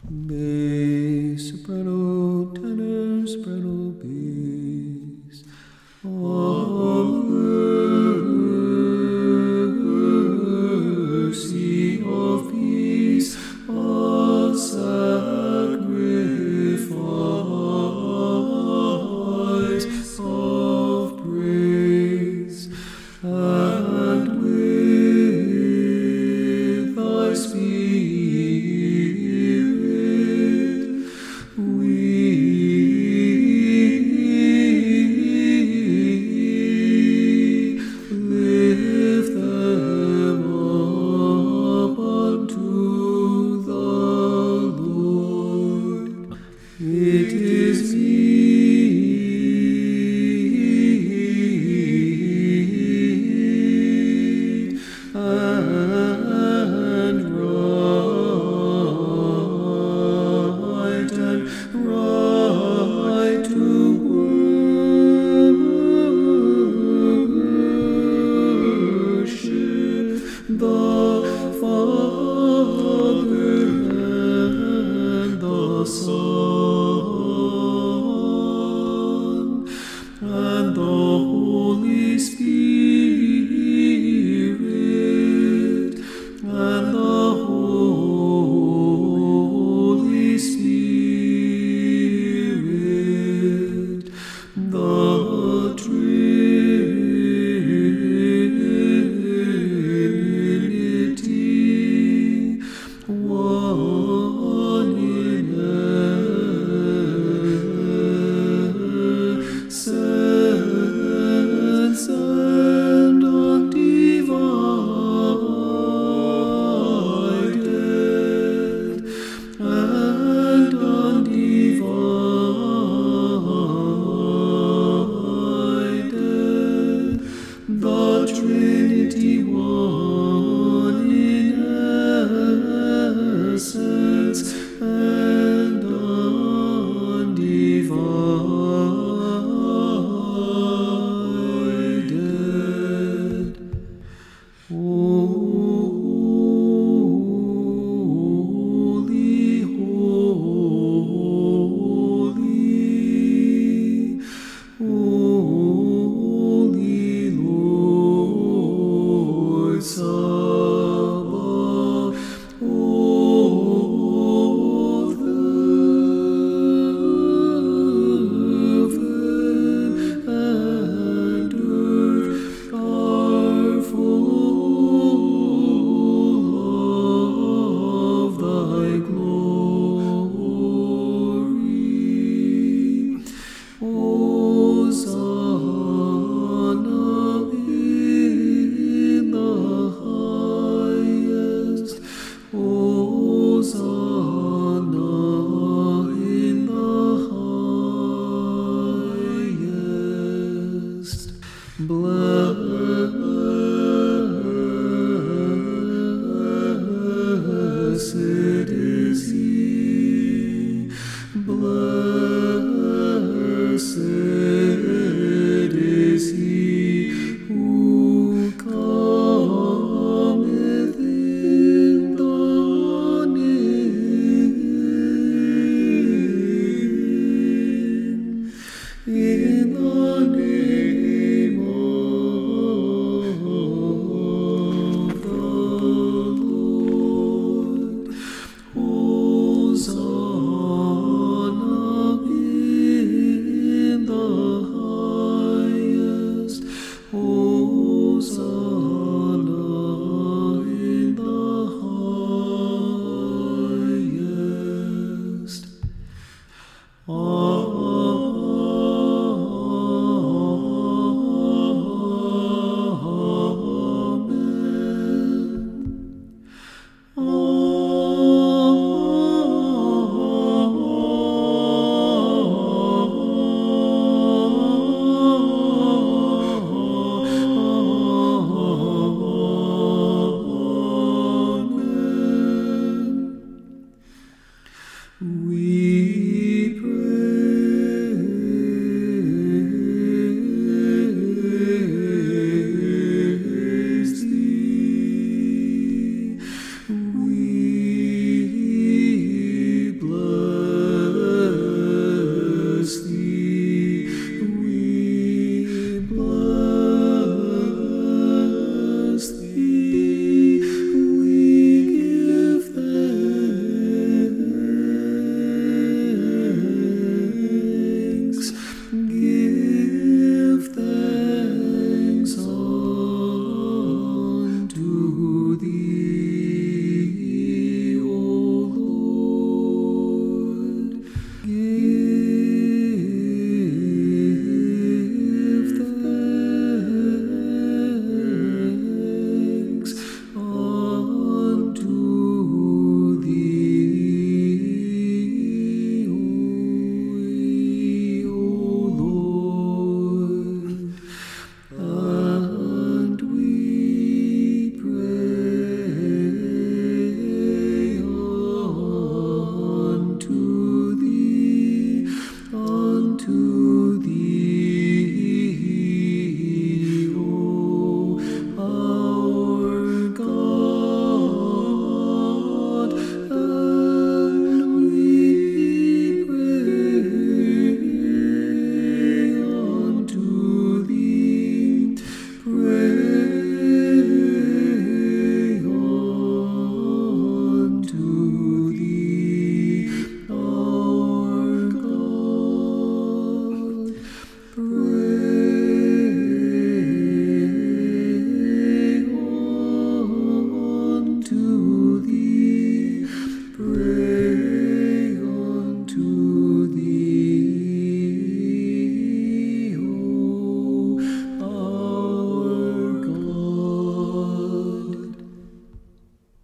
bass, soprano, tenor, soprano, bass. Mercy of peace, a sacrifice of praise, and with thy Spirit we lift them up unto the Lord. It is me, and right to worship the Father and the Son and the Holy Spirit, and the Holy Spirit, the Trinity, one in essence and undivided, the Trinity, one in essence and undivided. Holy, holy Lord Sabaoth, heaven and earth are full of thy glory. Hosanna in the highest. Hosanna in the highest. Blessed is he. Blessed is he who cometh in the name of the Lord. Hosanna in the highest. Hosanna in the highest. We